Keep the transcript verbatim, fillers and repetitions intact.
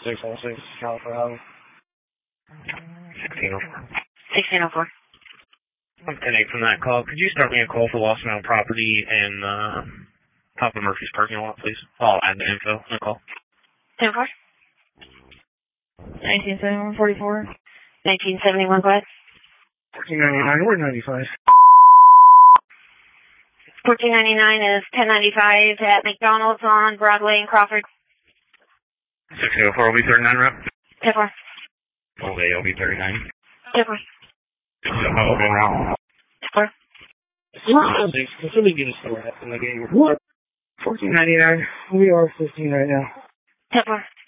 six one six, California Highway. sixteen oh four. sixteen oh four. I'm ten eight from that call. Could you start me a call for lost amount of property in uh, Papa Murphy's parking lot, please? I'll add the info in the call. ten four. nineteen seventy-one forty-four. nineteen seventy-one, go ahead. fourteen ninety-nine, we're ninety-five. fourteen ninety-nine is ten ninety-five at McDonald's on Broadway and Crawford. sixteen oh four will be thirty-nine, rep. ten four. Okay, it'll be thirty-nine. ten four. Open route. ten four. Let's really get a store in the game. What? fourteen ninety-nine, we are fifteen right now. ten four.